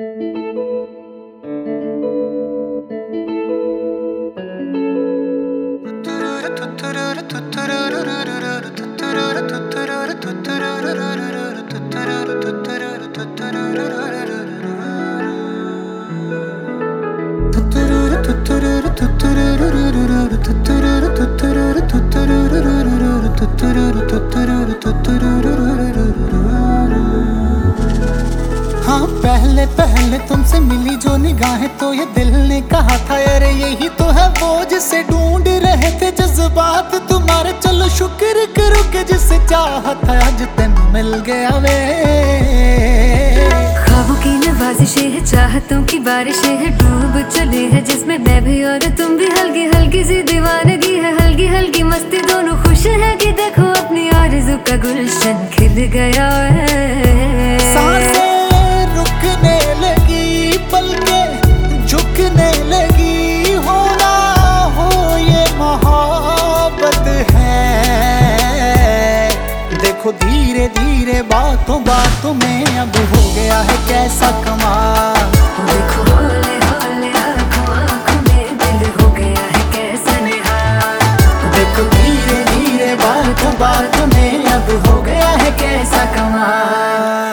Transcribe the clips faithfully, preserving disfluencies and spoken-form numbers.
हाँ, पहले पहले तुमसे मिली जो निगाहें तो ये दिल ने कहा था अरे यही तो है वो जिसे ढूंढ रहे थे जज्बात तुम्हारे। चलो शुक्र करो कि जिसे चाहा था आज तेन मिल गया वे। ख्वाबों की नवाजिशें है, चाहतों की बारिशें है, डूब चले हैं जिसमें मैं भी और तुम भी। हल्की हल्की सी दीवानगी है, हल्की हल्की मस्ती, दोनों खुश है कि देखो अपनी आरज़ू का गुलशन खिल गया है। सांसें रुकने लगी, पलकें झुकने लगी, होना हो ये मोहब्बत है। देखो धीरे धीरे बातों बातों में अब हो गया है कैसा कमाल। देखो हौले हौले आँखों आँखों में दिल हो गया है कैसा निहाल। देखो धीरे धीरे बातों बातों में अब हो गया है कैसा कमाल।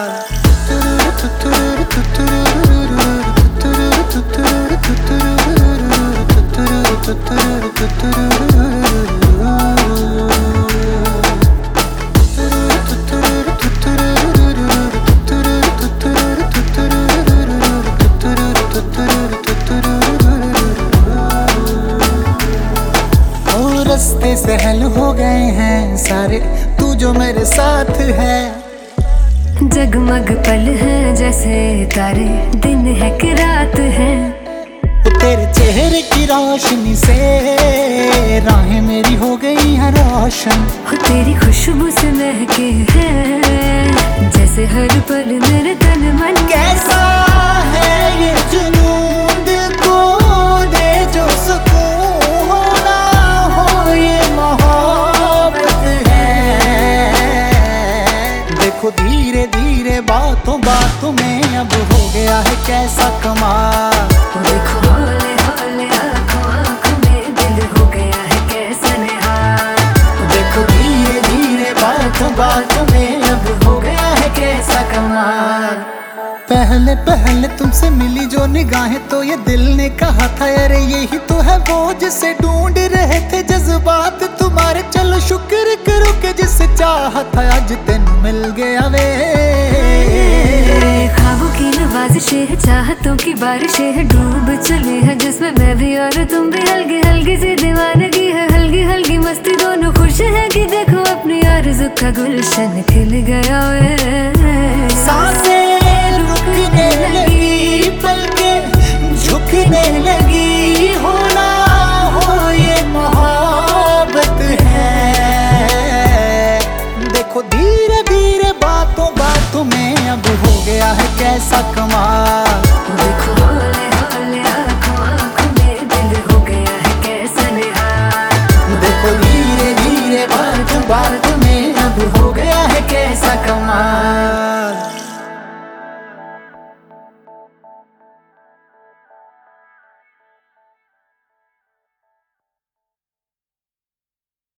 रास्ते सहल हो गए हैं सारे, तू जो मेरे साथ है। जगमग पल है जैसे तारे, दिन है कि रात है। तेरे चेहरे की रोशनी से राहें मेरी हो गई हैं रोशन। हो तेरी खुशबू से महके है जैसे हर पल मेरे तन मन। कैसा है ये जुनून दिल को दे जो सुकून, होना हो ये मोहब्बत है। देखो धीरे धीरे बातों बातों में अब हो गया है कैसा कमाल। देखो हौले हौले आँखों आँखों में दिल हो गया है कैसा निहाल। देखो धीरे धीरे बातों बातों में अब हो गया है कैसा कमाल। पहले पहले तुमसे मिली जो निगाहें तो ये दिल ने कहा था अरे यही तो है वो जिसे ढूंढ रहे थे जज्बात तुम्हारे। चलो शुक्र करो कि जिसे चाहा था आज तेन मिल गया वे। ख्वाबों की नवाजिशें है, चाहतों की बारिशें है, डूब चले हैं जिसमें मैं भी और तुम भी। हल्की हल्की सी दीवानगी है, हल्की हल्की मस्ती, दोनों खुश है कि देखो अपनी आरज़ू का गुलशन खिल गया है। सांसें रुकने लगी, पलकें झुकने लगी, होना हो ये मोहब्बत है। देखो धीरे धीरे बातों बातों में अब हो गया है कैसा कमाल।